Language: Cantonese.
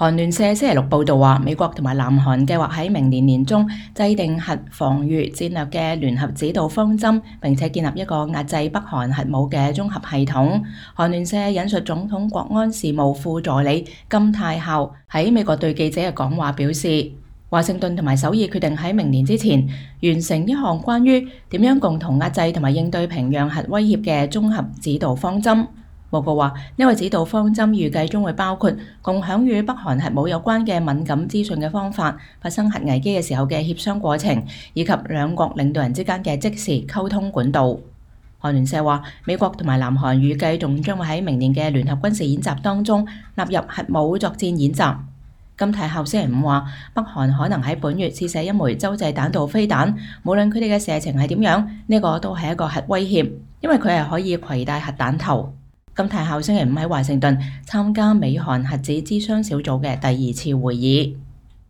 韓聯社星期六報道話，美國同埋南韓計劃喺明年年中制定核防禦戰略嘅聯合指導方針，並且建立一個壓制北韓核武嘅綜合系統。韓聯社引述總統國安事務副助理金泰孝喺美國對記者嘅講話表示，華盛頓同埋首爾決定喺明年之前完成一項關於點樣共同壓制同埋應對平壤核威脅嘅綜合指導方針。報告話，呢個指導方針預計將會包括共享與北韓核武有關嘅敏感資訊嘅方法、發生核危機嘅時候嘅協商過程，以及兩國領導人之間嘅即時溝通管道。韓聯社話，美國同埋南韓預計仲將會喺明年嘅聯合軍事演習當中納入核武作戰演習。金泰孝星期五話，北韓可能喺本月試射一枚洲際彈道飛彈，無論佢哋嘅射程係點樣，呢個都係一個核威脅，因為佢係可以攜帶核彈頭。金泰孝星期五喺華盛頓參加美韓核子諮商小組嘅第2次會議。